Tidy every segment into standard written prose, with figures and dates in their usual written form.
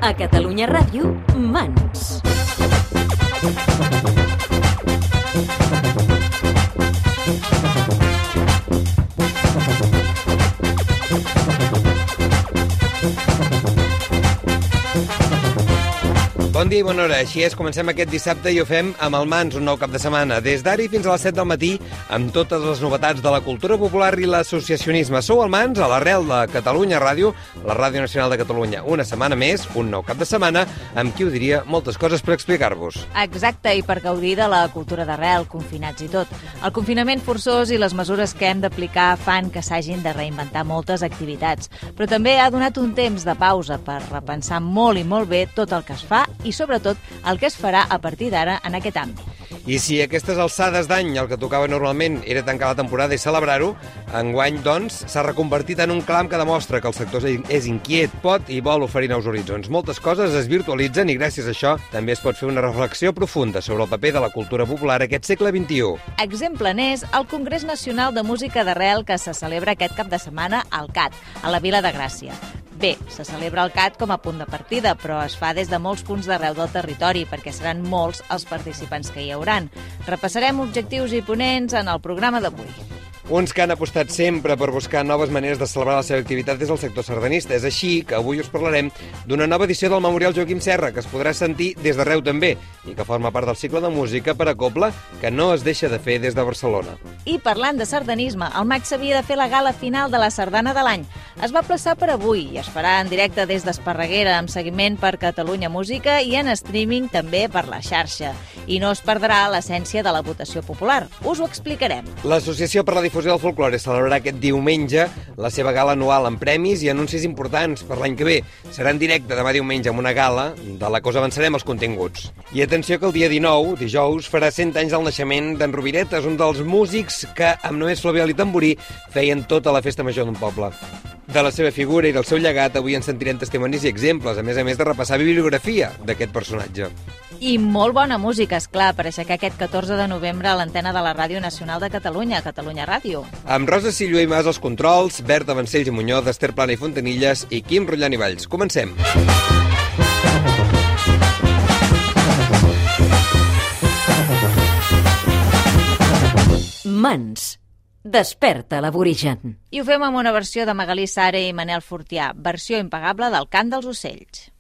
A Catalunya Ràdio, Mans. Bon dia i bona hora. Així és, comencem aquest dissabte i ho fem amb el Mans, un nou cap de setmana. Des d'ara i fins a les 7 del matí, amb totes les novetats de la cultura popular i l'associacionisme. Sou el Mans, a l'Arrel de Catalunya Ràdio, la Ràdio Nacional de Catalunya. Una setmana més, un nou cap de setmana, amb qui ho diria, moltes coses per explicar-vos. Exacte, i per gaudir de la cultura d'arrel, confinats i tot. El confinament forçós i les mesures que hem d'aplicar fan que s'hagin de reinventar moltes activitats, però també ha donat un temps de pausa per repensar molt i molt bé tot el que es fa i, sobretot, el que es farà a partir d'ara en aquest àmbit. I si a aquestes alçades d'any el que tocava normalment era tancar la temporada i celebrar-ho, enguany, doncs, s'ha reconvertit en un clam que demostra que el sector és inquiet, pot i vol oferir nous horitzons. Moltes coses es virtualitzen i gràcies a això també es pot fer una reflexió profunda sobre el paper de la cultura popular aquest segle XXI. Exemple n'és el Congrés Nacional de Música d'Arrel que se celebra aquest cap de setmana al CAT, a la Vila de Gràcia. Bé, se celebra el CAT com a punt de partida, però es fa des de molts punts d'arreu del territori, perquè seran molts els participants que hi hauran. Repassarem objectius i ponents en el programa d'avui. Uns que han apostat sempre per buscar noves maneres de celebrar la seva activitat des del sector sardanista. És així que avui us parlarem d'una nova edició del Memorial Joaquim Serra, que es podrà sentir des d'arreu també, i que forma part del cicle de música per a cobla que no es deixa de fer des de Barcelona. I parlant de sardanisme, el MAC s'havia de fer la gala final de la sardana de l'any. Es va plaçar per avui i es farà en directe des d'Esparreguera, amb seguiment per Catalunya Música i en streaming també per la xarxa. I no es perdrà l'essència de la votació popular. Us ho explicarem. L'Associació per la Difusió del Folklore celebrarà aquest diumenge la seva gala anual amb premis i anuncis importants per l'any que ve. Serà en directe demà diumenge amb una gala de la que us avançarem els continguts. I atenció que el dia 19, dijous, farà 100 anys del naixement d'en Roviretes, un dels músics que, amb només flabiol i tamborí, feien tota la festa major d'un poble. De la seva figura i del seu llegat avui en sentirem testimonis i exemples, a més de repassar bibliografia d'aquest personatge. I molt bona música, esclar, per aixecar aquest 14 de novembre a l'antena de la Ràdio Nacional de Catalunya, Catalunya Ràdio. Amb Rosa Sillo i Mas als controls, Berta Vancells i Muñoz, Esther Plana i Fontanilles i Quim Rotllant i Valls. Comencem. Mans. Desperta l'aborigen. I ho fem amb una versió de Magalí Sare i Manel Fortià, versió impagable del Cant dels Ocells.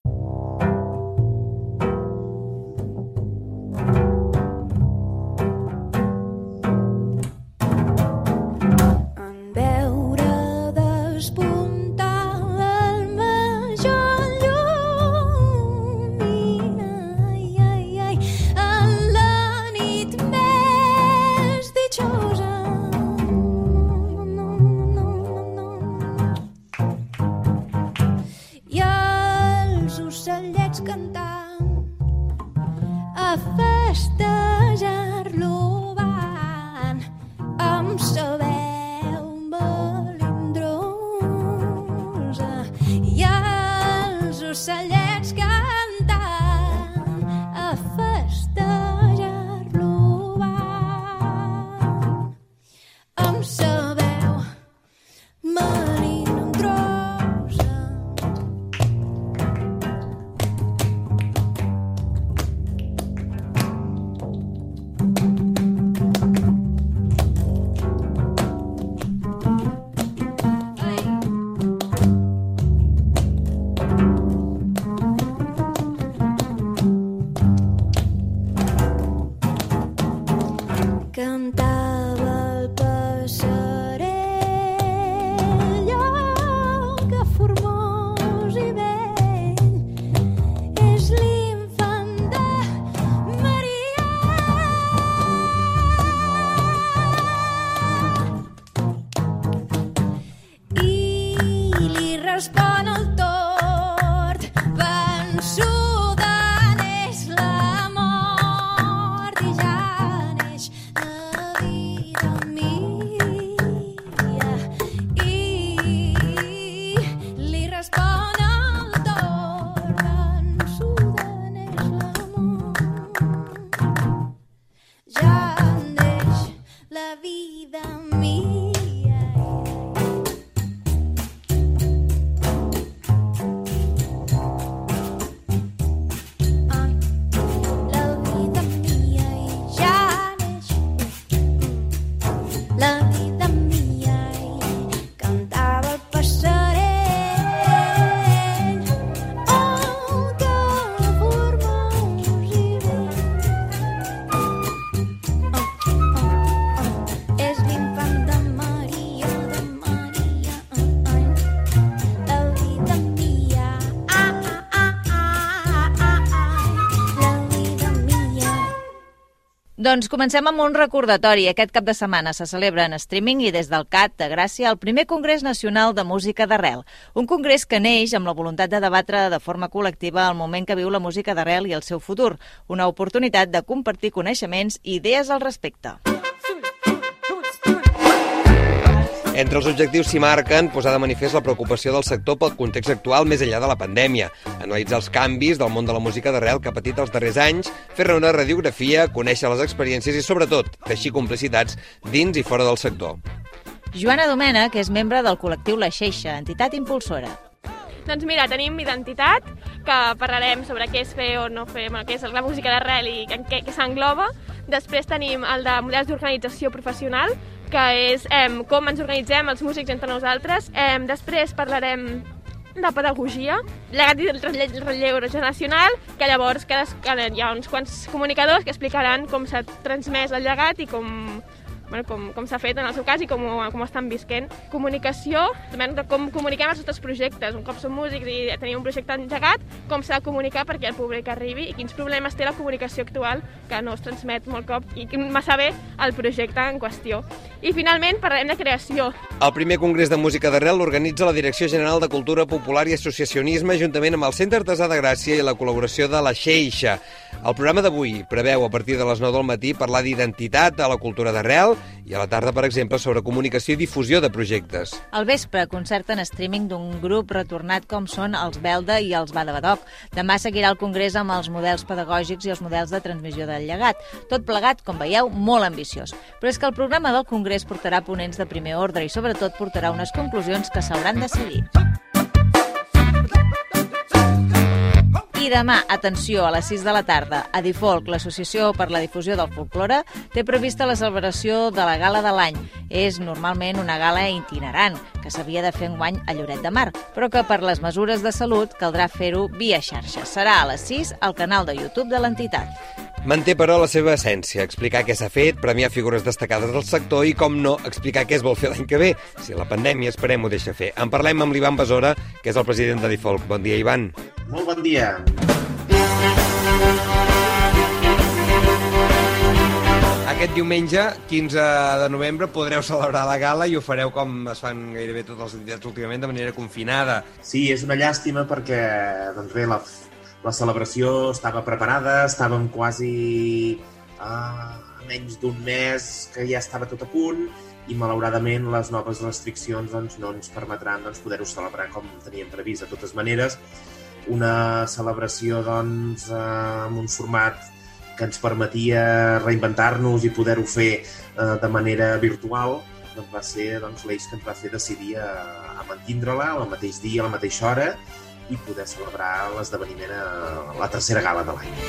Doncs comencem amb un recordatori. Aquest cap de setmana se celebra en streaming i des del CAT de Gràcia el primer Congrés Nacional de Música d'Arrel. Un congrés que neix amb la voluntat de debatre de forma col·lectiva el moment que viu la música d'arrel i el seu futur. Una oportunitat de compartir coneixements i idees al respecte. Entre els objectius s'hi marquen posar de manifest la preocupació del sector pel context actual més enllà de la pandèmia, analitzar els canvis del món de la música d'arrel que ha patit els darrers anys, fer-ne una radiografia, conèixer les experiències i, sobretot, teixir complicitats dins i fora del sector. Joana Domènech és membre del col·lectiu La Xeixa, entitat impulsora. Doncs mira, tenim Identitat, que parlarem sobre què és fer o no fer, què és la música d'arrel i en què s'engloba. Després tenim el de models d'organització professional, que és com ens organitzem els músics entre nosaltres. Després parlarem de pedagogia, llegat i relleu generacional, que llavors hi ha uns quants comunicadors que explicaran com s'ha transmès el llegat i com s'ha fet en el seu cas i com estan visquent. Comunicació, també com comuniquem els nostres projectes. Un cop som músics i tenim un projecte engegat, com s'ha de comunicar perquè el públic arribi i quins problemes té la comunicació actual que no es transmet molt cop i massa bé el projecte en qüestió. I finalment parlarem de creació. El primer Congrés de Música d'Arrel l'organitza la Direcció General de Cultura Popular i Associacionisme juntament amb el Centre Artesà de Gràcia i la col·laboració de La Xeixa. El programa d'avui preveu a partir de les 9 del matí parlar d'identitat a la cultura d'arrel i a la tarda, per exemple, sobre comunicació i difusió de projectes. Al vespre, concert en streaming d'un grup retornat com són els Belda i els Badabadoc. Demà seguirà el congrés amb els models pedagògics i els models de transmissió del llegat. Tot plegat, com veieu, molt ambiciós. Però és que el programa del congrés portarà ponents de primer ordre i, sobretot, portarà unes conclusions que s'hauran de seguir. I demà, atenció, a les 6 de la tarda, a Difolc, l'Associació per la Difusió del Folklore, té prevista la celebració de la Gala de l'Any. És normalment una gala itinerant, que s'havia de fer enguany a Lloret de Mar, però que per les mesures de salut caldrà fer-ho via xarxes. Serà a les 6 al canal de YouTube de l'entitat. Manté, però, la seva essència, explicar què s'ha fet, premiar figures destacades del sector i, com no, explicar què es vol fer l'any que ve. Si la pandèmia, esperem, ho deixa fer. En parlem amb l'Ivan Besora, que és el president de Difolc. Bon dia, Ivan. Molt bon dia. Aquest diumenge, 15 de novembre, podreu celebrar la gala i ho fareu com es fan gairebé totes les entitats últimament, de manera confinada. Sí, és una llàstima perquè, doncs bé, la celebració estava preparada, estàvem quasi a menys d'un mes que ja estava tot a punt i malauradament les noves restriccions no ens permetran poder-ho celebrar com teníem previst. De totes maneres, una celebració amb un format que ens permetia reinventar-nos i poder-ho fer de manera virtual, va ser l'eix que ens va fer decidir a mantindre-la al mateix dia, a la mateixa hora, i poder celebrar l'esdeveniment a la tercera gala de l'any.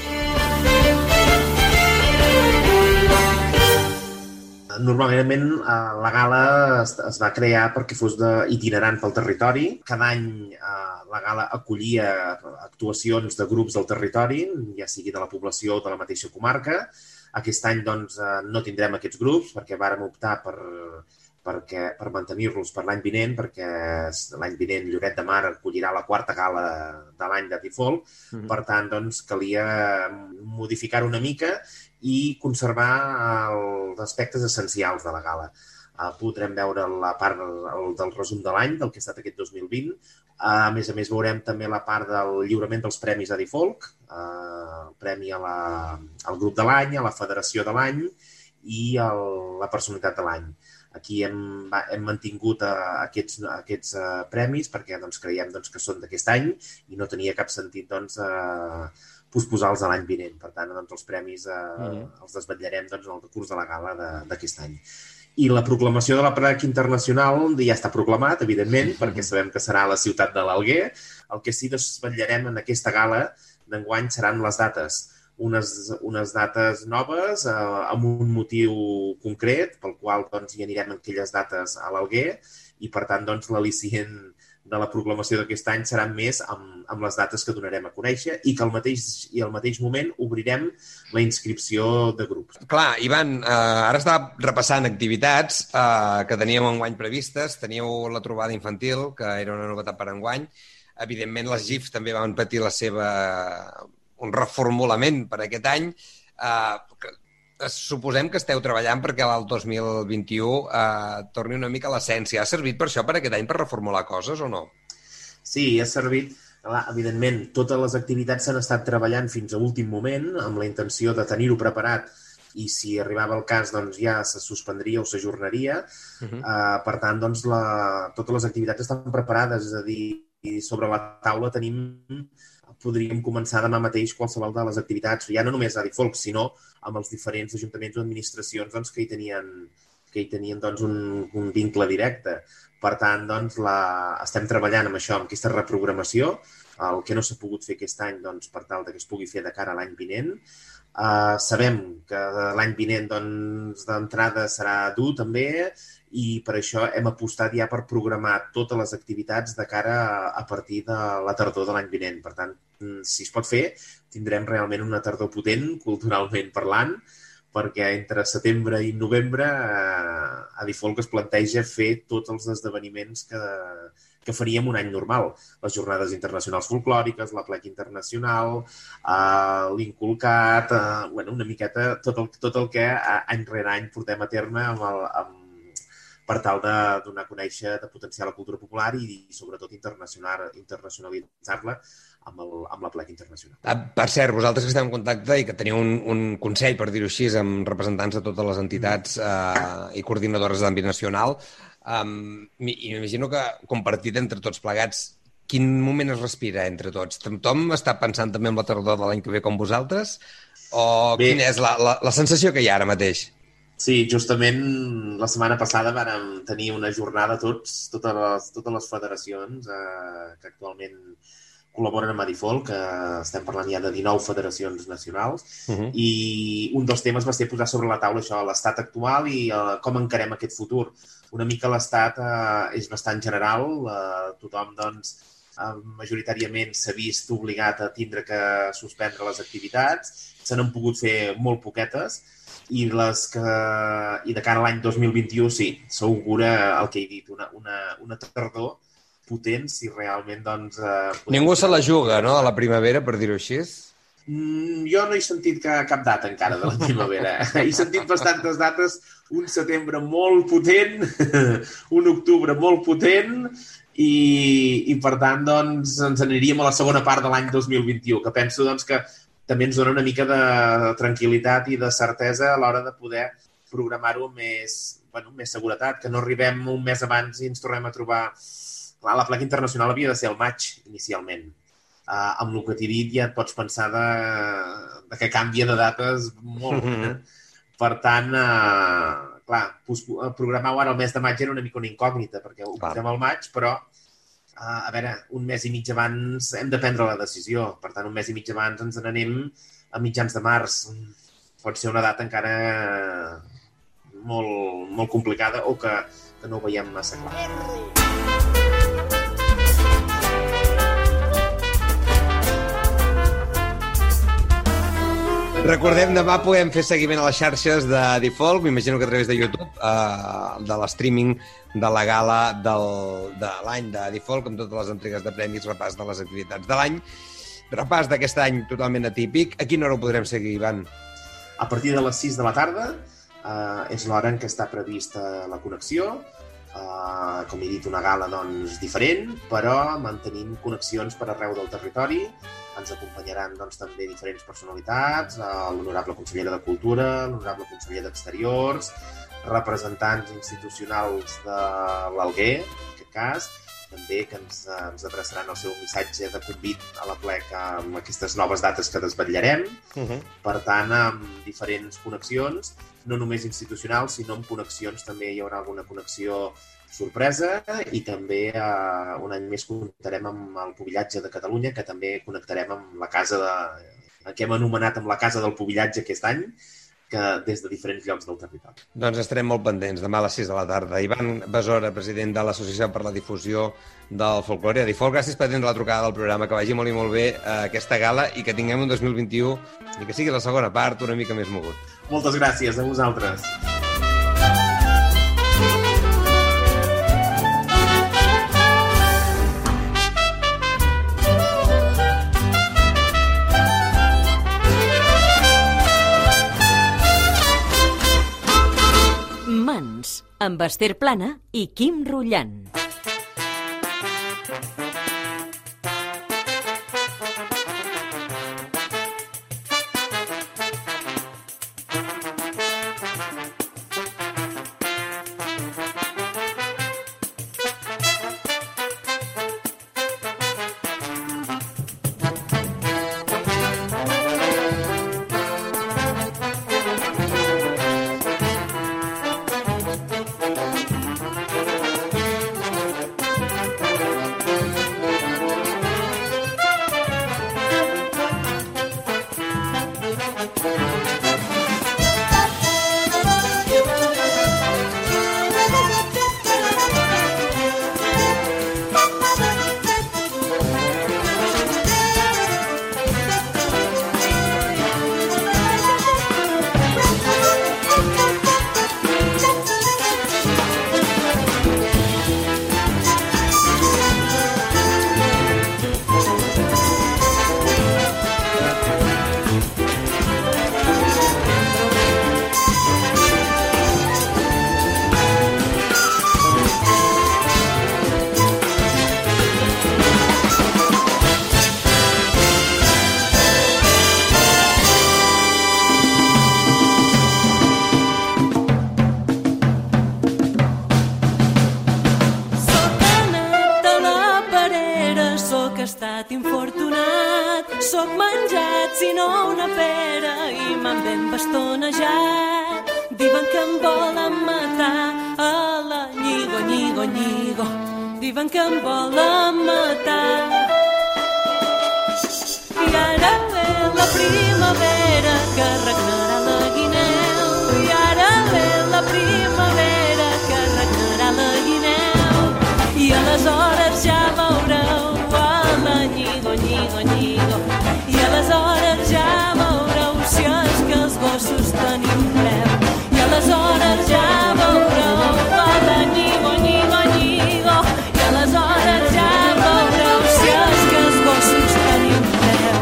Normalment la gala es va crear perquè fos itinerant pel territori. Cada any la gala acollia actuacions de grups del territori, ja sigui de la població o de la mateixa comarca. Aquest any no tindrem aquests grups perquè vàrem optar per mantenir-los per l'any vinent, perquè l'any vinent Lloret de Mar acollirà la quarta gala de l'any de Difolc. Per tant, calia modificar una mica i conservar els aspectes essencials de la gala. Podrem veure la part del resum de l'any, del que ha estat aquest 2020. A més, veurem també la part del lliurament dels premis a Difolc, el premi al grup de l'any, a la federació de l'any i a la personalitat de l'any. Aquí hem mantingut aquests premis perquè creiem que són d'aquest any i no tenia cap sentit posposar-los a l'any vinent. Per tant, els premis els desvetllarem en el decurs de la gala d'aquest any. I la proclamació de la Prac Internacional ja està proclamat, evidentment, perquè sabem que serà a la ciutat de l'Alguer. El que sí desvetllarem en aquesta gala d'enguany seran les dates. Unes dates noves amb un motiu concret pel qual hi anirem en aquelles dates a l'Alguer i per tant l'al·licient de la proclamació d'aquest any serà més amb les dates que donarem a conèixer i que al mateix moment obrirem la inscripció de grups. Clar, Ivan, ara estava repassant activitats que teníem enguany previstes. Teníeu la trobada infantil, que era una novetat per enguany. Evidentment, les GIFs també van patir un reformulament per aquest any. suposem que esteu treballant perquè el 2021 torni una mica a l'essència. Ha servit per això, per aquest any, per reformular coses o no? Sí, ha servit. Evidentment, totes les activitats s'han estat treballant fins a últim moment amb la intenció de tenir-ho preparat i si arribava el cas doncs ja se suspendria o s'ajornaria. Per tant, doncs, totes les activitats estan preparades, és a dir, sobre la taula podríem començar demà mateix qualsevol de les activitats, ja no només a Difolc, sinó amb els diferents ajuntaments o administracions doncs, que hi tenien doncs, un vincle directe. Per tant, doncs, estem treballant amb això, amb aquesta reprogramació, el que no s'ha pogut fer aquest any doncs, per tal que es pugui fer de cara a l'any vinent. Sabem que l'any vinent doncs, d'entrada serà dur també i per això hem apostat ja per programar totes les activitats de cara a partir de la tardor de l'any vinent. Per tant, si es pot fer, tindrem realment una tardor potent, culturalment parlant, perquè entre setembre i novembre a Difolc es planteja fer tots els esdeveniments que faríem un any normal. Les jornades internacionals folclòriques, la plec internacional, l'Inculcat, una miqueta tot el que any rere any portem a terme per tal de donar a conèixer, de potenciar la cultura popular i sobretot internacionalitzar-la amb la plec internacional. Per cert, vosaltres que esteu en contacte i que teniu un consell, per dir-ho així, amb representants de totes les entitats i coordinadores d'àmbit nacional, i m'imagino que compartit entre tots plegats, quin moment es respira entre tots? Tothom està pensant també en la tardor de l'any que ve com vosaltres? O quina és la sensació que hi ha ara mateix? Sí, justament la setmana passada vàrem tenir una jornada totes les federacions que actualment col·laboren amb Difolc, que estem parlant ja de 19 federacions nacionals, i un dels temes va ser posar sobre la taula això, l'estat actual i com encarem aquest futur. Una mica l'estat és bastant general, tothom doncs majoritàriament s'ha vist obligat a tindre que suspendre les activitats, se n'han pogut fer molt poquetes, i de cara a l'any 2021 sí, s'augura el que he dit, una tardor potent, si realment doncs... Ningú se la juga, no?, a la primavera, per dir-ho així? Jo no he sentit cap data encara de la primavera. He sentit bastantes dates, un setembre molt potent, un octubre molt potent, i per tant doncs, ens aniríem a la segona part de l'any 2021, que penso doncs, que també ens dona una mica de tranquil·litat i de certesa a l'hora de poder programar-ho amb més seguretat, que no arribem un mes abans i ens tornem a trobar... Clar, la plec internacional havia de ser el maig, inicialment. Amb el que t'he dit ja et pots pensar de que canvia de dates molt. Per tant, clar, programar-ho ara el mes de maig era una mica una incògnita, perquè ho portem al maig, però a veure, un mes i mig abans hem de prendre la decisió. Per tant, un mes i mig abans ens n'anem a mitjans de març. Pot ser una data encara molt, molt complicada o que no ho veiem massa clar. Recordem, demà podem fer seguiment a les xarxes de Difolc, m'imagino que a través de YouTube, de l'streaming de la gala de l'any de Difolc, amb totes les entregues de premis, repàs de les activitats de l'any, repàs d'aquest any totalment atípic. A quina hora ho podrem seguir, Ivan? A partir de les 6 de la tarda és l'hora en què està prevista la connexió. Com he dit, una gala doncs, diferent, però mantenint connexions per arreu del territori. Ens acompanyaran doncs, també diferents personalitats, l'honorable consellera de Cultura, l'honorable conseller d'Exteriors, representants institucionals de l'Alguer, en aquest cas, també que ens adreçaran el seu missatge de convit a la plec amb aquestes noves dates que desvetllarem. Per tant, amb diferents connexions, no només institucionals, sinó amb connexions també hi haurà alguna connexió sorpresa i també un any més connectarem amb el Pubillatge de Catalunya, que també connectarem amb la casa que hem anomenat amb la Casa del Pubillatge aquest any, que des de diferents llocs del territori. Doncs estarem molt pendents, demà a les 6 de la tarda. Ivan Besora, president de l'Associació per la Difusió del Folklore de Difolc, gràcies per atendre la trucada del programa, que vagi molt i molt bé aquesta gala i que tinguem un 2021 i que sigui la segona part una mica més mogut. Moltes gràcies a vosaltres. amb Esther Plana i Quim Rullant. Soc menjat, si no una pera, i m'han ben bastonejat. Diuen que em volen matar a la Lligo, Lligo, Lligo. Diuen que em volen matar. I ara ve la primavera que regnarà la guineu. I ara ve la primavera que regnarà la guineu. I aleshores ja veureu a la Lligo, Lligo, Lligo. I aleshores ja veureu si és que els gossos tenim preu. I aleshores ja veureu a la Lligo, Lligo, Lligo. I aleshores ja veureu si és que els gossos tenim preu.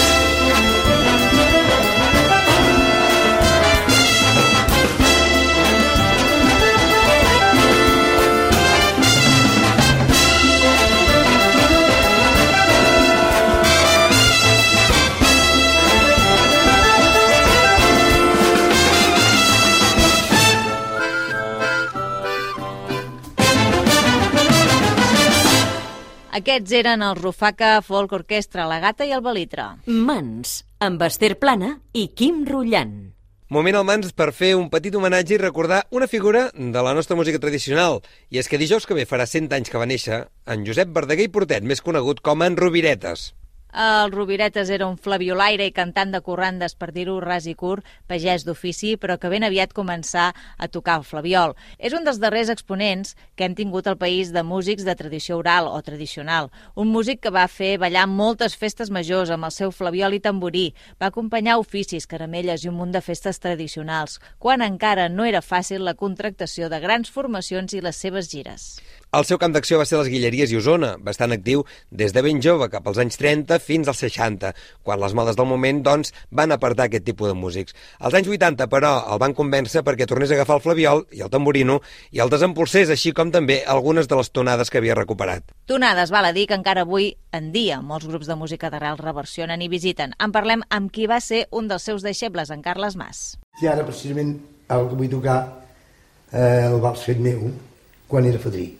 Aquests eren el Rufaca Folk Orquestra, la Gata i el Belitre. Mans, amb Esther Plana i Quim Rullant. Moment al Mans per fer un petit homenatge i recordar una figura de la nostra música tradicional. I és que dijous que ve farà 100 anys que va néixer en Josep Verdaguer i Portet, més conegut com en Roviretes. El Roviretes era un flabiolaire i cantant de corrandes, per dir-ho ras i curt, pagès d'ofici, però que ben aviat començà a tocar el flabiol. És un dels darrers exponents que hem tingut al país de músics de tradició oral o tradicional. Un músic que va fer ballar moltes festes majors amb el seu flabiol i tamborí, va acompanyar oficis, caramelles i un munt de festes tradicionals, quan encara no era fàcil la contractació de grans formacions i les seves gires. El seu camp d'acció va ser les Guilleries i Osona, bastant actiu des de ben jove, cap als anys 30 fins als 60, quan les modes del moment, doncs, van apartar aquest tipus de músics. Als anys 80, però, el van convèncer perquè tornés a agafar el flabiol i el tamborino i el desempolsés, així com també algunes de les tonades que havia recuperat. Tonades, val a dir que encara avui en dia molts grups de música d'arrel reversionen i visiten. En parlem amb qui va ser un dels seus deixebles, en Carles Mas. I ara, precisament, el que vull tocar el vals fet meu quan era fadrí.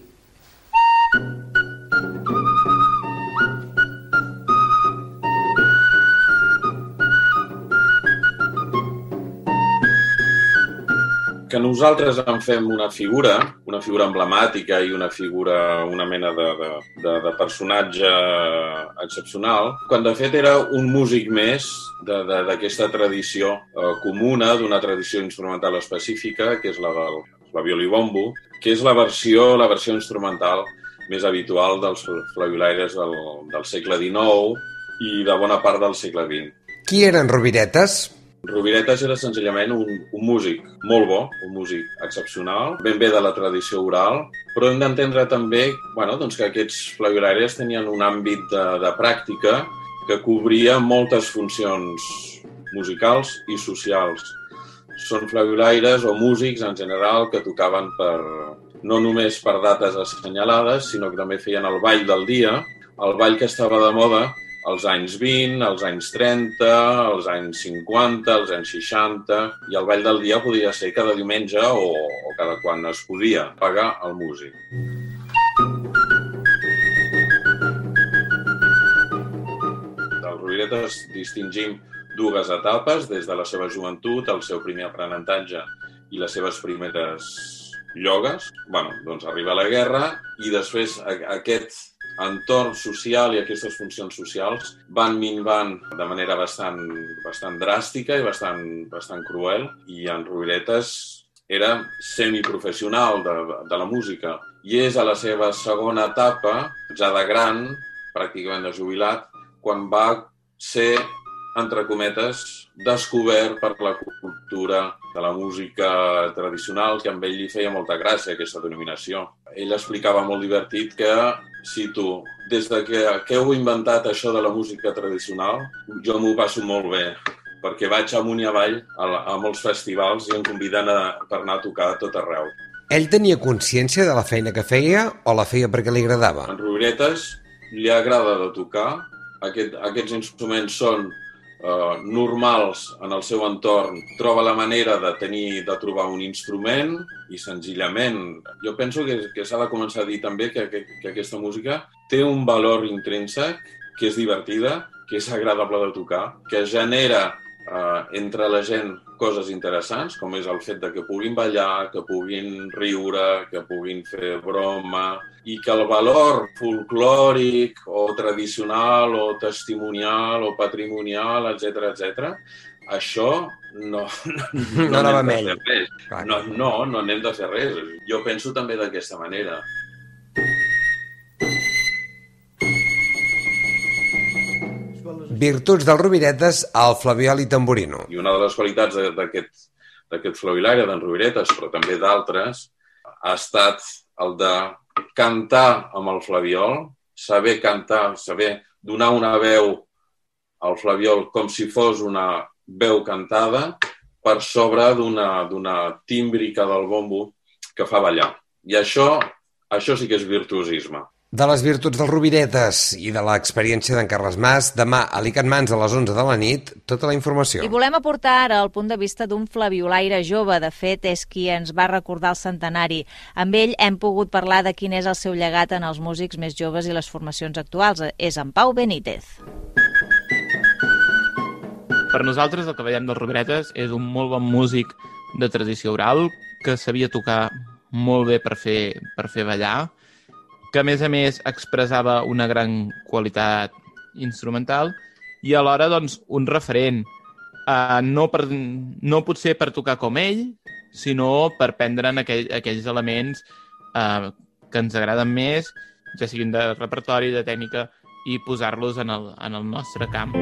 Que nosaltres en fem una figura emblemàtica i una mena de personatge excepcional, quan de fet era un músic més d'aquesta tradició comuna, d'una tradició instrumental específica, que és la del flabiol i bombo, que és la versió instrumental més habitual dels flabiolaires del segle XIX i de bona part del segle XX. Qui eren Roviretes? Roviretes era senzillament un músic molt bo, un músic excepcional, ben bé de la tradició oral, però hem d'entendre també que aquests flabiolaires tenien un àmbit de pràctica que cobria moltes funcions musicals i socials. són flabiolaires o músics en general que tocaven no només per dates assenyalades, sinó que també feien el ball del dia, el ball que estava de moda als anys 20, als anys 30, als anys 50, als anys 60, i el ball del dia podia ser cada diumenge o cada quan es podia pagar el músic. Dels Roviretes distingim dues etapes, des de la seva joventut, el seu primer aprenentatge i les seves primeres llogues. Doncs arriba la guerra i després aquest entorn social i aquestes funcions socials van minvant de manera bastant dràstica i bastant cruel, i en Roviretes era semiprofessional de la música i és a la seva segona etapa, ja de gran, pràcticament de jubilat, quan va ser, entre cometes, descobert per la cultura de la música tradicional, que amb ell li feia molta gràcia aquesta denominació. Ell explicava molt divertit que si tu, des que heu inventat això de la música tradicional, jo m'ho passo molt bé, perquè vaig amunt i avall a molts festivals i em conviden per anar a tocar a tot arreu. Ell tenia consciència de la feina que feia o la feia perquè li agradava? En Roviretes li agrada de tocar. Aquests instruments són normals en el seu entorn, troba la manera de trobar un instrument i senzillament jo penso que s'ha de començar a dir també que aquesta música té un valor intrínsec, que és divertida, que és agradable de tocar, que genera entre la gent coses interessants, com és el fet de que puguin ballar, que puguin riure, que puguin fer broma, i que el valor folclòric o tradicional o testimonial o patrimonial, etc., això no anava amb ell. No n'hem de fer res. Jo penso també d'aquesta manera. Virtuts dels Roviretes al flabiol i tamborino. I una de les qualitats d'aquest flabiolaire, d'en Roviretes, però també d'altres, ha estat el de cantar amb el flabiol, saber cantar, saber donar una veu al flabiol com si fos una veu cantada per sobre d'una tímbrica del bombo que fa ballar. I això sí que és virtuosisme. De les virtuts dels Roviretes i de l'experiència d'en Carles Mas, demà a l'ICAT Mans a les 11 de la nit, tota la informació. I volem aportar ara el punt de vista d'un flabiolaire jove. De fet, és qui ens va recordar el centenari. Amb ell hem pogut parlar de quin és el seu llegat en els músics més joves i les formacions actuals. És en Pau Benítez. Per nosaltres el que veiem dels Roviretes és un molt bon músic de tradició oral que sabia tocar molt bé per fer ballar, que a més expressava una gran qualitat instrumental i alhora doncs, un referent, no potser per tocar com ell, sinó per prendre'n aquells elements que ens agraden més, ja siguin de repertori, de tècnica, i posar-los en el nostre camp.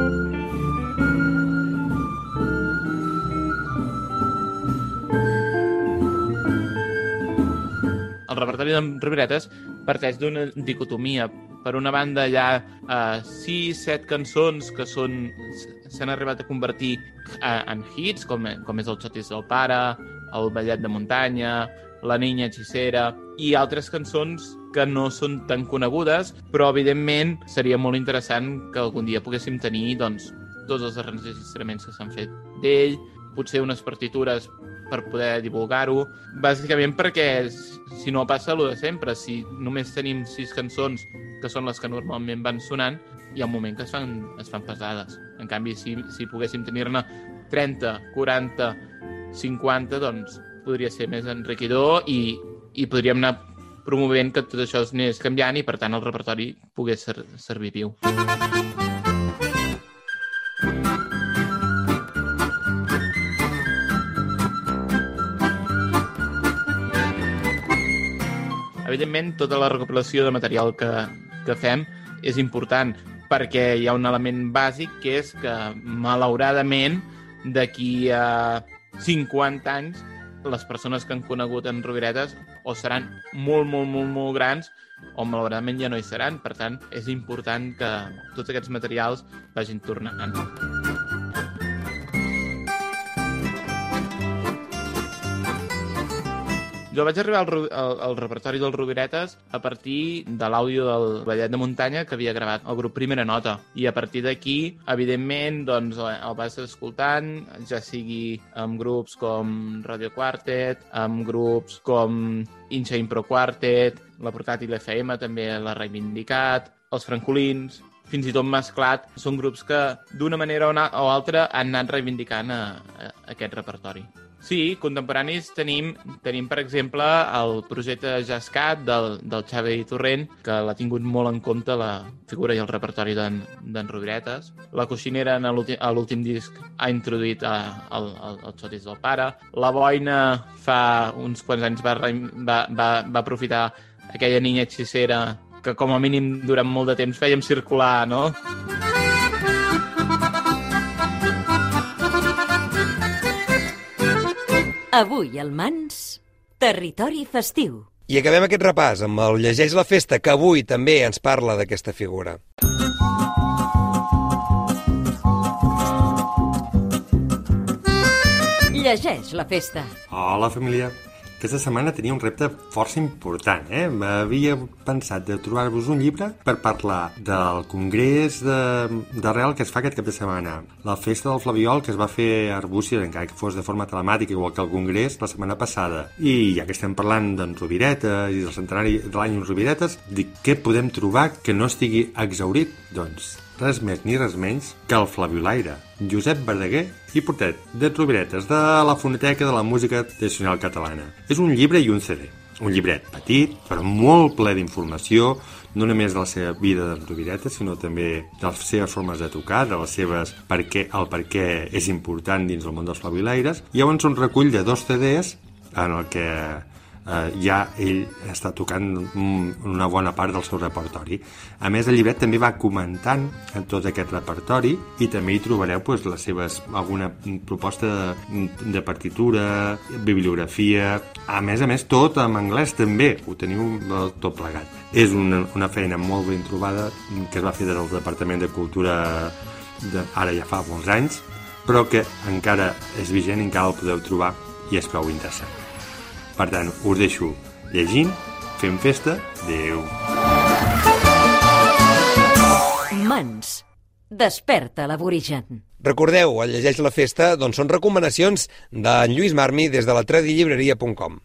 El repertori de Roviretes parteix d'una dicotomia. Per una banda hi ha 6-7 cançons que s'han arribat a convertir en hits, com és el Xotis del pare, el Ballet de muntanya, La niña hechicera, i altres cançons que no són tan conegudes, però evidentment seria molt interessant que algun dia poguéssim tenir doncs, tots els enregistraments que s'han fet d'ell, potser unes partitures per poder divulgar-ho, bàsicament perquè si no passa el de sempre, si només tenim 6 cançons que són les que normalment van sonant, hi ha un moment que es fan pesades. En canvi, si poguéssim tenir-ne 30, 40, 50, doncs podria ser més enriquidor i podríem anar promovent que tot això es anés canviant i, per tant, el repertori pogués servir viu. Evidentment, tota la recopilació de material que fem és important perquè hi ha un element bàsic que és que, malauradament, d'aquí a 50 anys, les persones que han conegut en Roviretes o seran molt, molt, molt, molt grans o malauradament ja no hi seran. Per tant, és important que tots aquests materials vagin tornant. Jo vaig arribar al repertori dels Roviretes a partir de l'àudio del ballet de muntanya que havia gravat el grup Primera Nota. I a partir d'aquí, evidentment, doncs, el vas escoltant, ja sigui amb grups com Radio Quartet, amb grups com Inxa Impro Quartet, la Portàtil FM també l'ha reivindicat, els Francolins, fins i tot Mesclat. Són grups que, d'una manera o altra, han anat reivindicant aquest repertori. Sí, contemporanis tenim, per exemple, el projecte JazzCat del Xavi Torrent, que l'ha tingut molt en compte la figura i el repertori d'en Roviretes. La Coixinera, a l'últim disc, ha introduït els xotis del pare. La Boina, fa uns quants anys, va aprofitar aquella niña hechicera que, com a mínim, durant molt de temps fèiem circular, no? Avui al Mans, Territori Festiu. I acabem aquest repàs amb el Llegeix la Festa, que avui també ens parla d'aquesta figura. Llegeix la Festa. Hola, família. Aquesta setmana tenia un repte força important, M'havia pensat de trobar-vos un llibre per parlar del congrés d'Arrel que es fa aquest cap de setmana. La festa del Flabiol, que es va fer a Arbúcies, encara que fos de forma telemàtica, igual que el congrés, la setmana passada. I ja que estem parlant d'en Roviretes i del centenari de l'any Roviretes, dic, què podem trobar que no estigui exhaurit? Doncs res més ni res menys que el Flabiolaire, Josep Verdaguer i Portet, de Roviretes, de la Fonoteca de la Música Tradicional Catalana. És un llibre i un CD. Un llibret petit, però molt ple d'informació, no només de la seva vida de Roviretes, sinó també de les seves formes de tocar, de les seves per què és important dins el món dels Flabiolaires. I llavors un recull de 2 CDs en el que ja ell està tocant una bona part del seu repertori. A més, el llibret també va comentant en tot aquest repertori i també hi trobareu alguna proposta de partitura, bibliografia, a més, tot en anglès també, ho teniu tot plegat. És una feina molt ben trobada que es va fer des del Departament de Cultura ara ja fa molts anys, però que encara és vigent i encara el podeu trobar i és prou interessant. Per tant, us deixo llegint, fent festa, adéu. Mans, desperta l'aborigen. Recordeu, el Llegeix la Festa, doncs són recomanacions d'en Lluís Marmi des de la tradillibreria.com.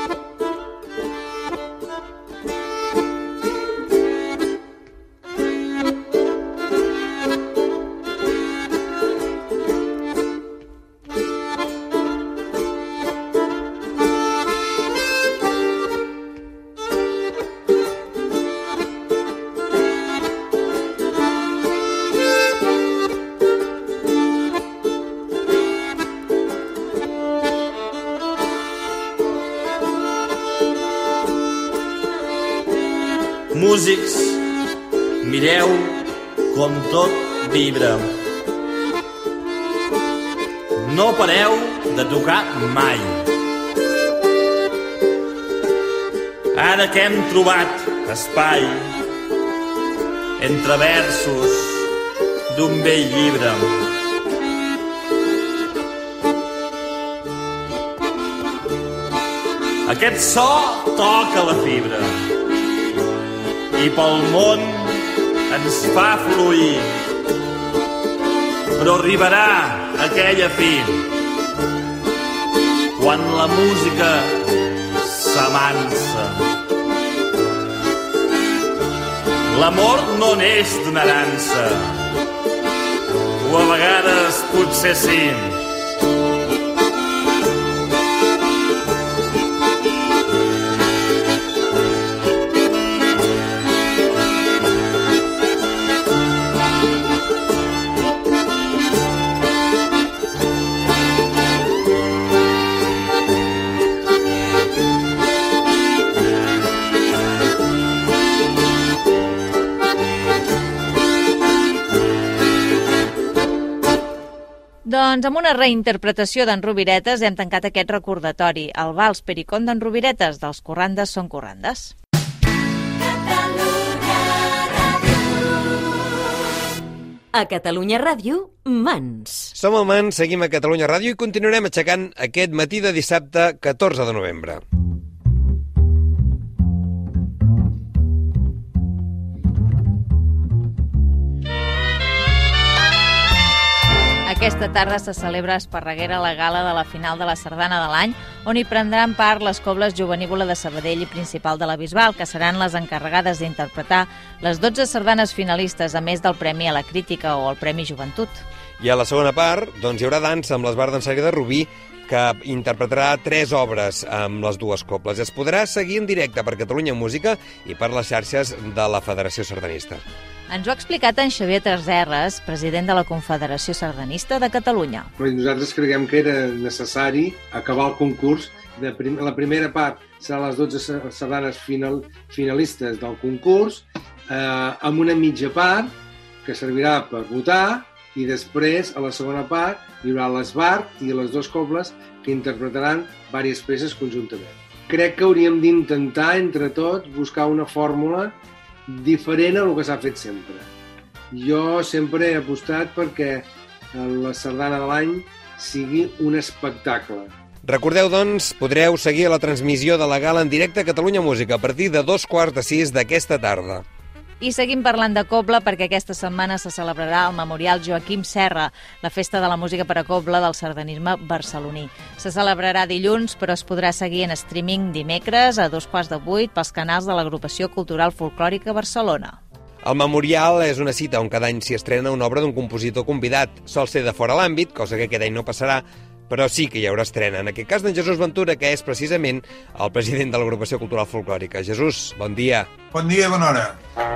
Músics, mireu com tot vibra. No pareu de tocar mai. Ara que hem trobat espai entre versos d'un vell llibre, aquest so toca la fibra i pel món ens fa fluir. Però arribarà aquella fi quan la música s'amansa. L'amor no neix d'una dansa, o a vegades potser sí. Doncs amb una reinterpretació d'en Roviretes hem tancat aquest recordatori, el Vals Pericón d'en Roviretes, dels Corrandes són Corrandes. A Catalunya Ràdio, Mans. Som al Mans, seguim a Catalunya Ràdio i continuarem aixecant aquest matí de dissabte 14 de novembre. Aquesta tarda se celebra a Esparreguera la gala de la final de la Sardana de l'any, on hi prendran part les cobles Jovenívola de Sabadell i Principal de la Bisbal, que seran les encarregades d'interpretar les 12 sardanes finalistes, a més del Premi a la Crítica o el Premi Joventut. I a la segona part, doncs, hi haurà dansa amb l'Esbart d'Ensari de Rubí, que interpretarà 3 obres amb les dues cobles. Es podrà seguir en directe per Catalunya Música i per les xarxes de la Federació Sardanista. Ens ho ha explicat en Xavier Traserres, president de la Confederació Sardanista de Catalunya. Nosaltres creiem que era necessari acabar el concurs. La primera part serà les 12 sardanes finalistes del concurs, amb una mitja part que servirà per votar, i després, a la segona part, hi haurà l'Esbart i les 2 cobles que interpretaran diverses peces conjuntament. Crec que hauríem d'intentar, entre tots, buscar una fórmula diferent a el que s'ha fet sempre. Jo sempre he apostat perquè la sardana de l'any sigui un espectacle. Recordeu, doncs, podreu seguir la transmissió de la gala en directe a Catalunya Música a partir de 5:15 d'aquesta tarda. I seguim parlant de cobla perquè aquesta setmana se celebrarà el Memorial Joaquim Serra, la festa de la música per a cobla del sardanisme barceloní. Se celebrarà dilluns, però es podrà seguir en streaming dimecres a 7:15 pels canals de l'Agrupació Cultural Folclòrica Barcelona. El Memorial és una cita on cada any s'hi estrena una obra d'un compositor convidat. Sol ser de fora l'àmbit, cosa que aquest any no passarà, però sí que hi haurà estrena. En aquest cas d'en Jesús Ventura, que és precisament el president de l'Agrupació Cultural Folclòrica. Jesús, bon dia. Bon dia, bona hora.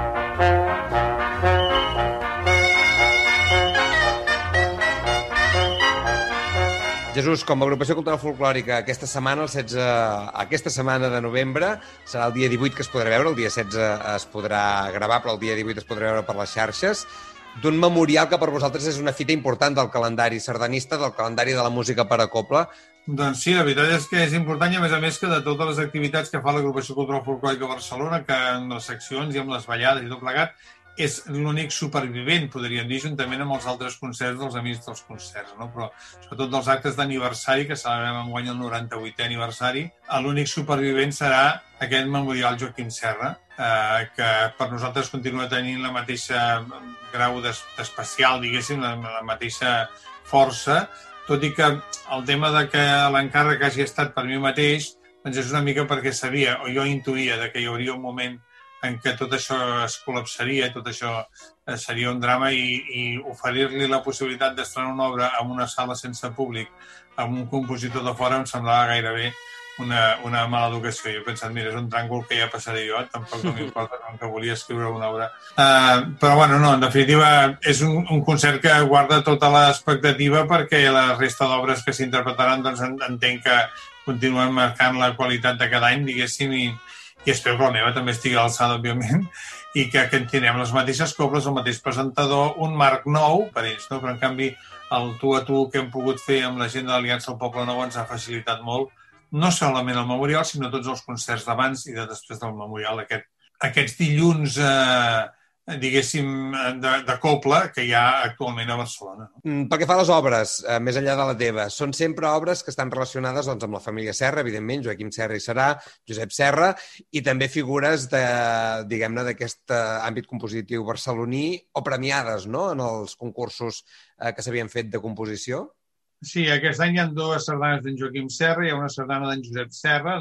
Jesús, com a Agrupació Cultural Folclòrica, aquesta setmana de novembre, serà el dia 18 que es podrà veure, el dia 16 es podrà gravar, però el dia 18 es podrà veure per les xarxes, d'un memorial que per vosaltres és una fita important del calendari sardanista, del calendari de la música per a cobla. Doncs sí, la veritat és que és important i a més que de totes les activitats que fa l'Agrupació Cultural Folclòrica Barcelona, que en les seccions i amb les ballades i tot plegat, és l'únic supervivent, podríem dir, juntament amb els altres concerts dels Amics dels Concerts, no? Però sobretot dels actes d'aniversari, que celebrem enguany el 98è aniversari, l'únic supervivent serà aquest Memorial Joaquim Serra, que per nosaltres continua tenint la mateixa grau d'especial, diguéssim, la mateixa força, tot i que el tema de que l'encàrrec hagi estat per mi mateix, doncs és una mica perquè sabia, o jo intuïa, que hi hauria un moment en què tot això es col·lapsaria, tot això seria un drama i oferir-li la possibilitat d'estrenar una obra en una sala sense públic amb un compositor de fora em semblava gairebé una mala educació. Jo he pensat, mira, és un tràngol que ja passaré jo, tampoc no m'importa, com que volia escriure una obra. Però, bueno, no, en definitiva, és un concert que guarda tota l'expectativa perquè la resta d'obres que s'interpretaran, doncs entenc que continuen marcant la qualitat de cada any, diguéssim, i espero que la meva també estigui a l'alçada, òbviament, i que tindrem les mateixes cobles, el mateix presentador, un marc nou per ells, no? Però, en canvi, el tu a tu que hem pogut fer amb la gent de l'Aliança del Poble Nou ens ha facilitat molt, no solament el Memorial, sinó tots els concerts d'abans i de després del Memorial, aquests dilluns, diguéssim, de cobla que hi ha actualment a Barcelona. Pel que fa a les obres, més enllà de la teva, són sempre obres que estan relacionades doncs, amb la família Serra, evidentment, Joaquim Serra i Serà, Josep Serra, i també figures diguem-ne d'aquest àmbit compositiu barceloní o premiades, no?, en els concursos que s'havien fet de composició. Sí, aquest any hi ha 2 sardanes d'en Joaquim Serra, hi ha una sardana d'en Josep Serra,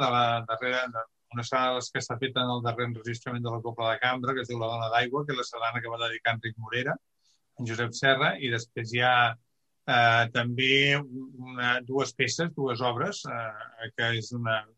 una sardana que s'ha fet en el darrer enregistrament de la Cobla de Cambra, que es diu La Dona d'Aigua, que és la sardana que va dedicar Enric Morera, en Josep Serra, i després hi ha també 2 peces, 2 obres, que és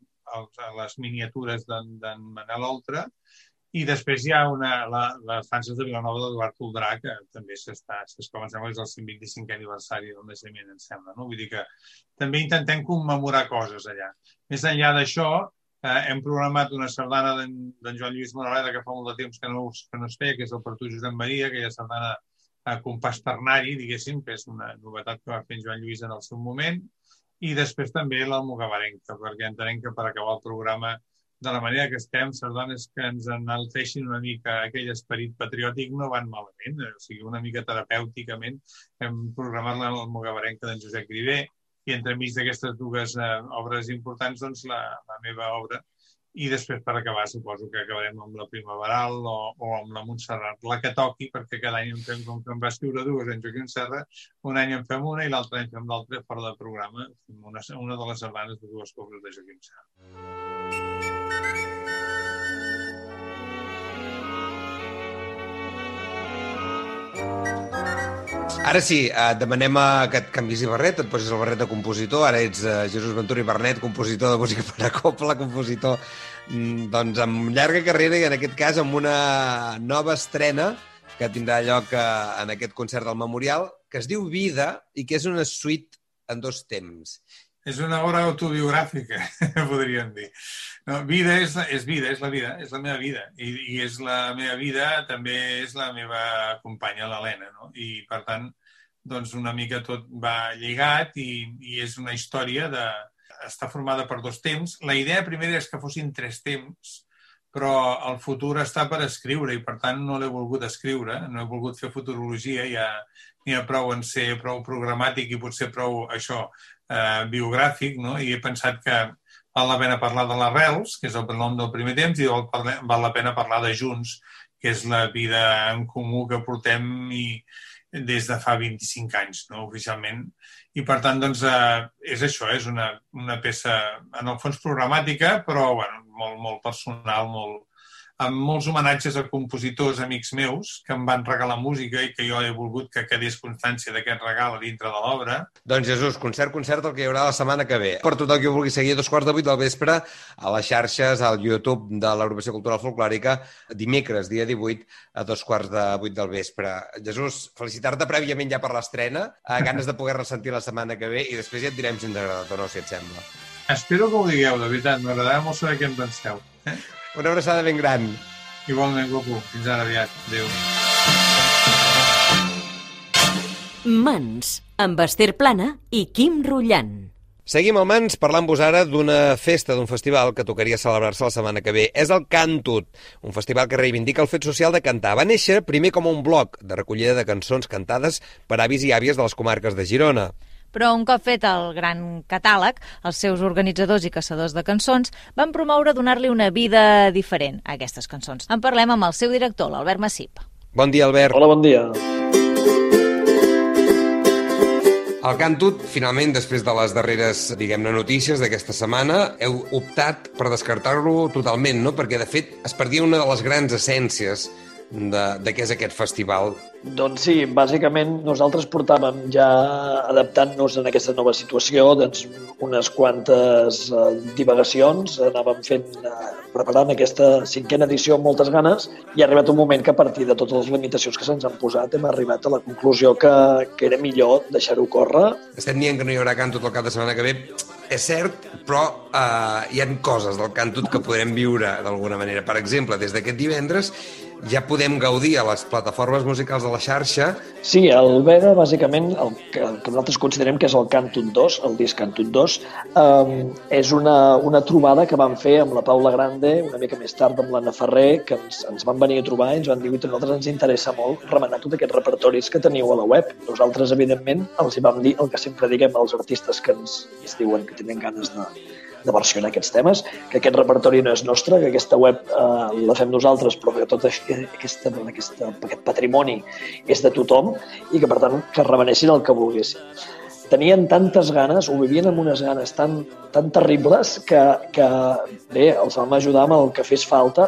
les miniatures d'en Manel Oltra, i després hi ha les Fanses de Vilanova d'Eduard Toldrà, que també em sembla que és el 125è aniversari del naixement, em sembla, no? Vull dir que també intentem commemorar coses allà. Més enllà d'això, hem programat una sardana d'en Joan Lluís Moraleda, que fa molt de temps que no es feia, que és el Per tu, Josep Maria, que hi ha sardana a compàs ternari, diguéssim, que és una novetat que va fer en Joan Lluís en el seu moment, i després també l'Almogabarenca, perquè entenem que per acabar el programa de la manera que estem, sardanes que ens enalteixin una mica aquell esperit patriòtic no van malament, o sigui, una mica terapèuticament hem programat l'Almogabarenca d'en Josep Griver i entremig d'aquestes 2 obres importants, doncs la meva obra, i després per acabar suposo que acabarem amb la Primaveral o amb la Montserrat, la que toqui, perquè cada any en fem, com que em va escriure dues en Joaquim Serra, un any en fem una i l'altre any fem l'altra fora de programa, una de les sardanes de dues cobres de Joaquim Serra. Ara sí, et demanem que et canvis de barret, et posis el barret de compositor, ara ets Jesús Ventura i Bernet, compositor de música per a cobla, compositor doncs amb llarga carrera i en aquest cas amb una nova estrena que tindrà lloc en aquest concert del Memorial, que es diu Vida i que és una suite en 2 temps. És una obra autobiogràfica, podríem dir. No, vida és vida, és la vida, és la meva vida. I és la meva vida, també és la meva companya, l'Helena, no? I, per tant, doncs una mica tot va lligat i és una història està formada per 2 temps. La idea primera és que fossin 3 temps, però el futur està per escriure i, per tant, no l'he volgut escriure, no he volgut fer futurologia, ja n'hi ha prou en ser prou programàtic i potser prou, això, biogràfic, no? I he pensat que val la pena parlar de l'Arrels, que és el nom del primer temps, i val la pena parlar de Junts, que és la vida en comú que portem des de fa 25 anys, no? Oficialment. I, per tant, doncs, és això, és una peça, en el fons, programàtica, però bueno, molt personal, amb molts homenatges a compositors amics meus que em van regalar música i que jo he volgut que quedés constància d'aquest regal dintre de l'obra. Doncs Jesús, concert el que hi haurà la setmana que ve. Per tothom que ho vulgui seguir a 7:45 del vespre a les xarxes, al YouTube de l'Agrupació Cultural Folclòrica, dimecres, dia 18, a 7:45 del vespre. Jesús, felicitar-te prèviament ja per l'estrena, ganes de poder ressentir la setmana que ve i després ja et direm si ens ha agradat o no, si et sembla. Espero que ho digueu, de veritat, m'agradarà molt saber què en penseu. Una abraçada ben gran. Igualment, Goku. Fins ara, aviat. Adéu. Mans, amb Esther Plana i Quim Rullant. Seguim al Mans parlant-vos ara d'una festa, d'un festival que tocaria celebrar-se la setmana que ve. És el Cantut, un festival que reivindica el fet social de cantar. Va néixer primer com un bloc de recollida de cançons cantades per avis i àvies de les comarques de Girona. Però un cop fet el gran catàleg, els seus organitzadors i caçadors de cançons van promoure donar-li una vida diferent a aquestes cançons. En parlem amb el seu director, l'Albert Massip. Bon dia, Albert. Hola, bon dia. El Cantut, finalment, després de les darreres, diguem-ne, notícies d'aquesta setmana, heu optat per descartar-lo totalment, no? Perquè, de fet, es perdia una de les grans essències de què és aquest festival. Doncs sí, bàsicament nosaltres portàvem ja adaptant-nos en aquesta nova situació, doncs unes quantes divagacions, anàvem preparant aquesta 5a edició amb moltes ganes i ha arribat un moment que a partir de totes les limitacions que se'ns han posat hem arribat a la conclusió que era millor deixar-ho córrer. Estem dient que no hi haurà Cantut el cap de setmana que ve, és cert, però hi ha coses del Cantut que podrem viure d'alguna manera. Per exemple, des d'aquest divendres ja podem gaudir a les plataformes musicals de la xarxa. Sí, el Vega, bàsicament, el que nosaltres considerem que és el Cantut 2, el disc Cantut 2, és una trobada que vam fer amb la Paula Grande, una mica més tard amb l'Anna Ferrer, que ens van venir a trobar i ens van dir que a nosaltres ens interessa molt remenar tots aquests repertoris que teniu a la web. Nosaltres, evidentment, els hi vam dir el que sempre diguem als artistes que ens diuen que tenen ganes de versionar aquests temes, que aquest repertori no és nostre, que aquesta web la fem nosaltres, però que tot aquest patrimoni és de tothom i que, per tant, que remenessin el que volguessin. Tenien tantes ganes, ho vivien amb unes ganes tan terribles que bé, els vam ajudar amb el que fes falta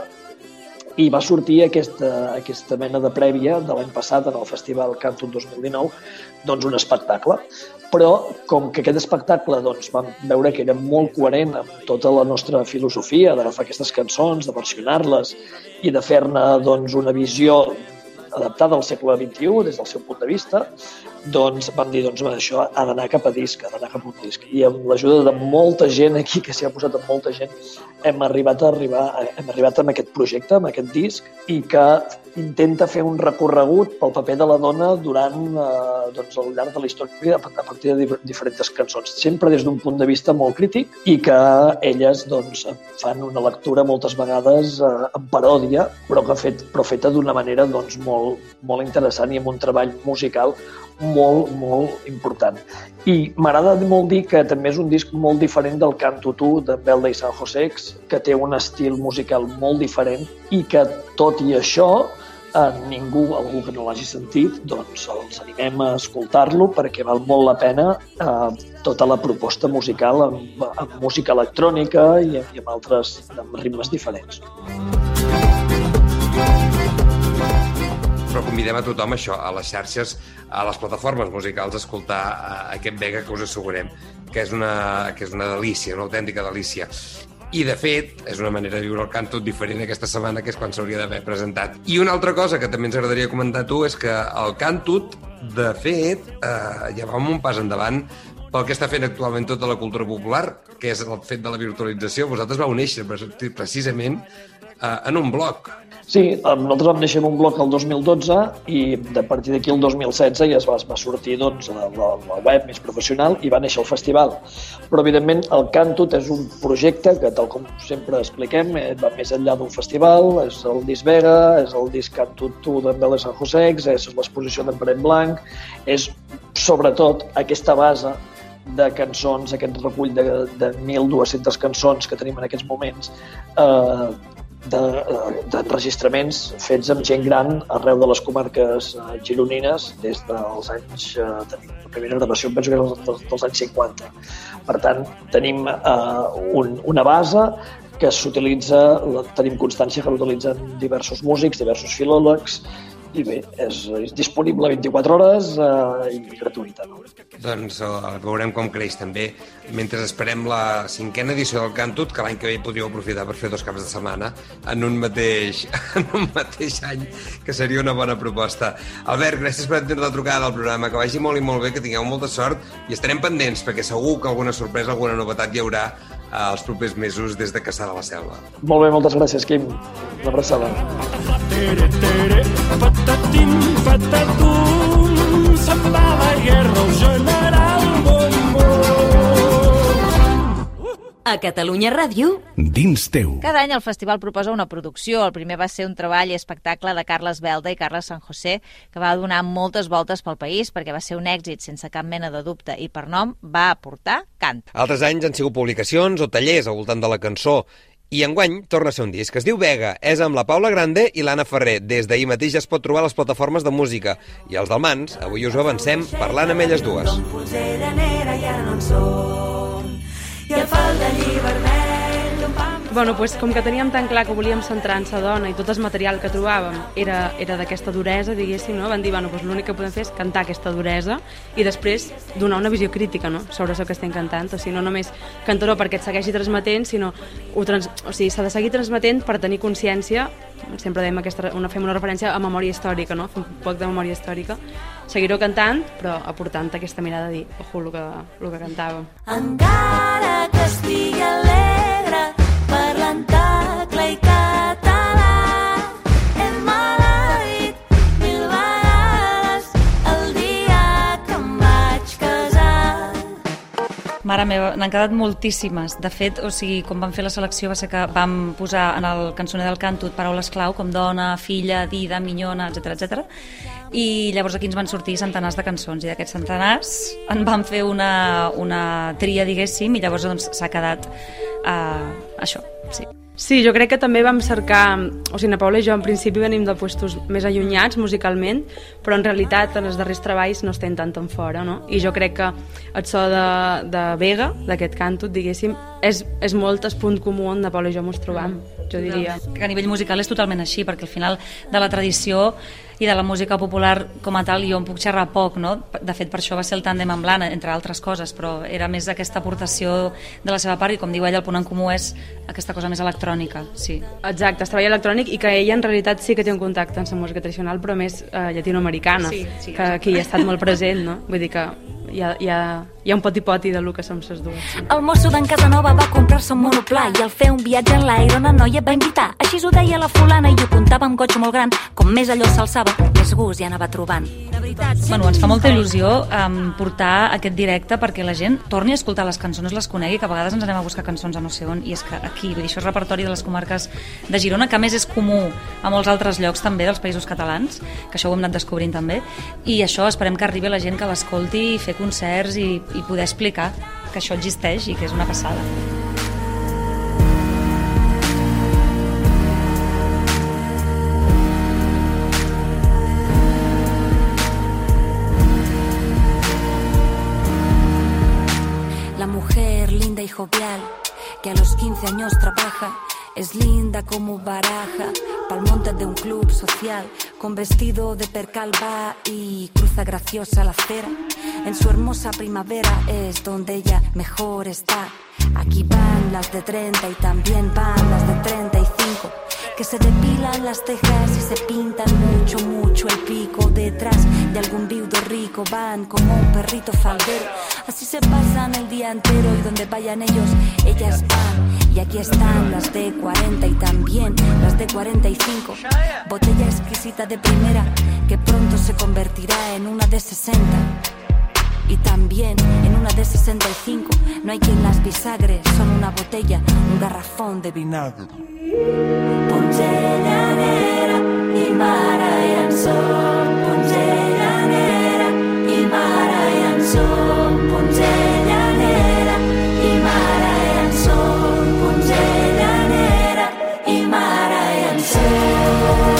i va sortir aquesta mena de prèvia de l'any passat en el Festival Cantut 2019, doncs un espectacle. Però com que aquest espectacle doncs, vam veure que era molt coherent amb tota la nostra filosofia d'agafar aquestes cançons, de versionar-les i de fer-ne doncs, una visió adaptada al segle XXI des del seu punt de vista, doncs vam dir, doncs, això ha d'anar cap a disc, ha d'anar cap a un disc. I amb l'ajuda de molta gent aquí, que s'hi ha posat amb molta gent, hem arribat amb aquest projecte, amb aquest disc, i que intenta fer un recorregut pel paper de la dona durant doncs, al llarg de la història a partir de diferents cançons, sempre des d'un punt de vista molt crític i que elles doncs, fan una lectura moltes vegades en paròdia, però feta d'una manera doncs, molt interessant i amb un treball musical molt, molt important. I m'agrada molt dir que també és un disc molt diferent del Canto Tu de Belda i San Josex, que té un estil musical molt diferent i que, tot i això, algú que no l'hagi sentit, doncs els animem a escoltar-lo perquè val molt la pena tota la proposta musical amb música electrònica i amb ritmes diferents. Però convidem a tothom això, a les xarxes, a les plataformes musicals, a escoltar aquest Vega, que us assegurem que és una delícia, una autèntica delícia. I, de fet, és una manera de viure el Cantut diferent aquesta setmana, que és quan s'hauria d'haver presentat. I una altra cosa que també ens agradaria comentar a tu és que el Cantut, de fet, ja va un pas endavant pel que està fent actualment tota la cultura popular, que és el fet de la virtualització. Vosaltres vau néixer precisament en un blog. Sí, nosaltres vam néixer en un blog el 2012 i a partir d'aquí el 2016 ja es va sortir doncs, la web més professional i va néixer el festival. Però, evidentment, el Cantut és un projecte que, tal com sempre expliquem, va més enllà d'un festival, és el disc Vega, és el disc Cantut Tu d'en Belda i San Josex, és l'exposició d'en Pere Blanc, és sobretot aquesta base de cançons, aquest recull de 1.200 cançons que tenim en aquests moments, d'enregistraments fets amb gent gran arreu de les comarques gironines des dels anys... tenim la primera gravació, penso que és dels anys 50. Per tant, tenim una base que s'utilitza, tenim constància que l'utilitzen diversos músics, diversos filòlegs, i bé, és disponible 24 hores i gratuïta. No? Doncs veurem com creix també. Mentre esperem la 5a edició del Cantut, que l'any que ve podríeu aprofitar per fer 2 caps de setmana en un mateix any, que seria una bona proposta. Albert, gràcies per atendre la trucada del programa, que vagi molt i molt bé, que tingueu molta sort i estarem pendents, perquè segur que alguna sorpresa, alguna novetat hi haurà els propers mesos des de Caçà de la Selva. Molt bé, moltes gràcies, Quim. Una abraçada. Patatim, patatum, se'n va la guerra el general Bombó. A Catalunya Ràdio, dins teu. Cada any el festival proposa una producció. El primer va ser un treball i espectacle de Carles Belda i Carles San José, que va donar moltes voltes pel país perquè va ser un èxit sense cap mena de dubte i per nom va aportar cant. Altres anys han sigut publicacions o tallers al voltant de la cançó. I enguany torna a ser un disc. Es diu Vega, és amb la Paula Grande i l'Anna Ferrer. Des d'ahir mateix ja es pot trobar a les plataformes de música. I els del Mans, avui us ho avancem parlant amb elles dues. Polsera negra ja no en són, i el faldellí vermell. Bueno, doncs, com que teníem tan clar que volíem centrar en sa dona i tot el material que trobàvem era d'aquesta duresa, diguéssim, no? Van dir, bueno, doncs l'únic que podem fer és cantar aquesta duresa i després donar una visió crítica, no? Sobre això que estem cantant. O sigui, no només cantar-ho perquè et segueixi transmetent, sinó s'ha de seguir transmetent per tenir consciència. Sempre fem una referència a memòria històrica, no? Fem un poc de memòria històrica. Seguir-ho cantant, però aportant aquesta mirada de dir, ojo, el que cantàvem. Encara que estigui alegre, parlant tacle i català, hem maleït 1000 vegades el dia que em vaig casar. Mare meva, n'han quedat moltíssimes. De fet, o sigui, quan vam fer la selecció va ser que vam posar en el cançoner del Cantut paraules clau com dona, filla, dida, minyona, etc. I llavors aquí ens van sortir centenars de cançons i d'aquests centenars en vam fer una tria, diguéssim, i llavors doncs, s'ha quedat això, sí. Sí, jo crec que també vam cercar... O sigui, na Paula i jo en principi venim de puestos més allunyats musicalment, però en realitat en els darrers treballs no estem tant en fora, no? I jo crec que el so de Vega, d'aquest Cantut, diguéssim, és molt el punt comú on na Paula i jo mos trobam, jo diria. Que a nivell musical és totalment així, perquè al final de la tradició i de la música popular com a tal jo en puc xerrar poc, no? De fet, per això va ser el tàndem amb l'Anna, entre altres coses, però era més aquesta aportació de la seva part i, com diu ella, el punt en comú és aquesta cosa més electrònica, sí. Exacte, és treball electrònic i que ella en realitat sí que té un contacte amb la música tradicional, però més llatinoamericana, que aquí ha estat molt present, no? Vull dir que hi ha un poti-poti de Lucas amb ses dues. El mosso d'en Casanova va comprar-se un monoplà i al fer un viatge en l'aire una noia et va invitar. Així ho deia la fulana i ho contava amb goig molt gran. Com més allò s'alçava, més gust hi anava trobant. Bueno, ens fa molta il·lusió portar aquest directe perquè la gent torni a escoltar les cançons, les conegui, que a vegades ens anem a buscar cançons a no sé on, i és que aquí, vull dir, això és repertori de les comarques de Girona, que a més és comú a molts altres llocs també dels Països Catalans, que això ho hem anat descobrint també, i això esperem que arribi a la gent que l'escolti, fer concerts i poder explicar que això existeix i que és una passada. La mujer linda y jovial que a los 15 años trabaja, es linda como baraja pa'l monte de un club social, con vestido de percal va y cruza graciosa la acera. En su hermosa primavera es donde ella mejor está. Aquí van las de 30 y también van las de 35, que se depilan las cejas y se pintan mucho, mucho el pico. Detrás de algún viudo rico van como un perrito faldero. Así se pasan el día entero y donde vayan ellos, ellas van. Y aquí están las de 40 y también las de 45. Botella exquisita de primera que pronto se convertirá en una de 60. Y también en una de 65. No hay quien las bisagre, son una botella, un garrafón de vinagre. Pongellanera i mare i en som. Pongellanera i mare i en som. Pongellanera i mare i en som. Pongellanera i mare i en som.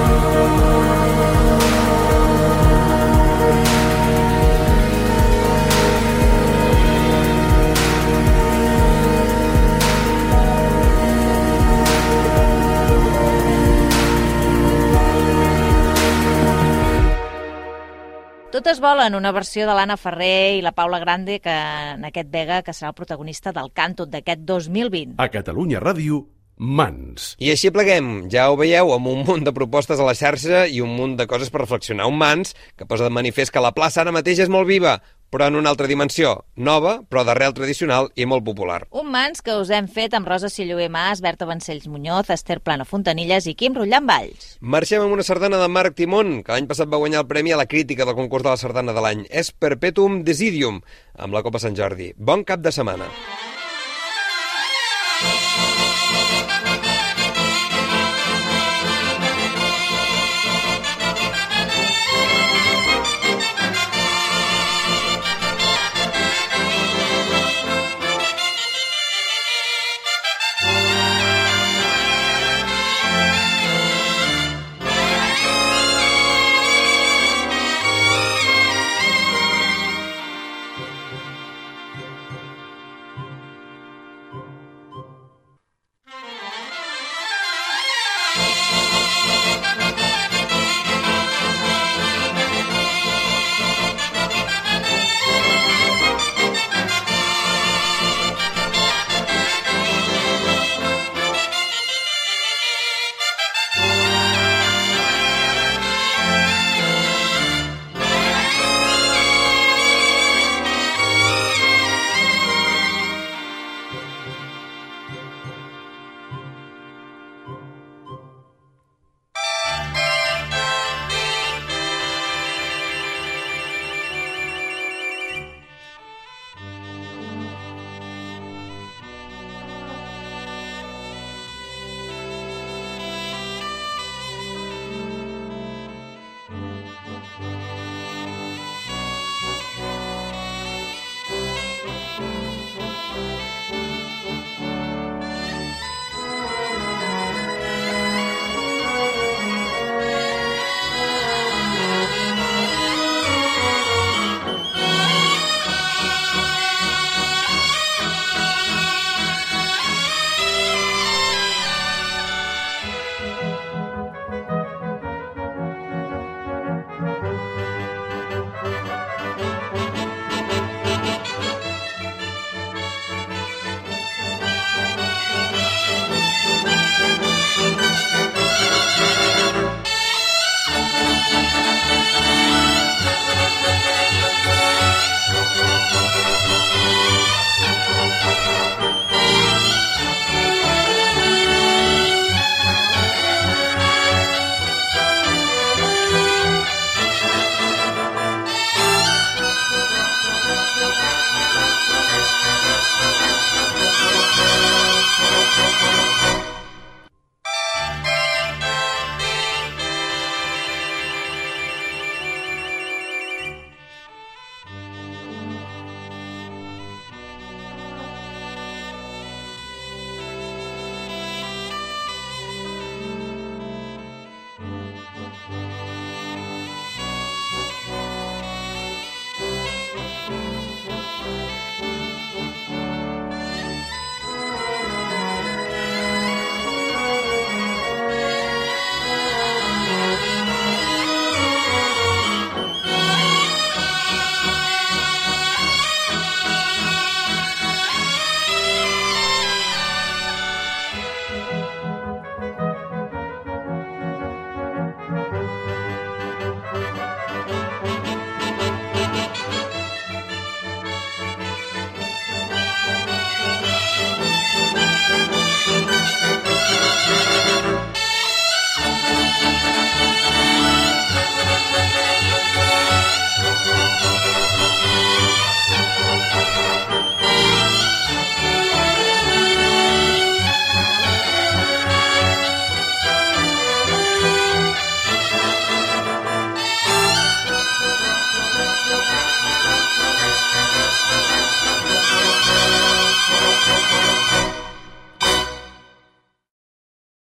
Totes volen una versió de l'Anna Ferrer i la Paula Grande, que en aquest Vega, que serà el protagonista del Càntut d'aquest 2020. A Catalunya Ràdio, Mans. I així pleguem, ja ho veieu, amb un munt de propostes a la xarxa i un munt de coses per reflexionar. Un Mans que posa de manifest que la plaça ara mateix és molt viva, però en una altra dimensió, nova, però d'arrel tradicional i molt popular. Un Mans que us hem fet amb Rosa Silloé Mas, Berta Vancells Muñoz, Esther Plana Fontanilles i Quim Rullan Valls. Marxem amb una sardana de Marc Timón, que l'any passat va guanyar el premi a la crítica del concurs de la sardana de l'any. És Perpetuum Desidium, amb la Copa Sant Jordi. Bon cap de setmana.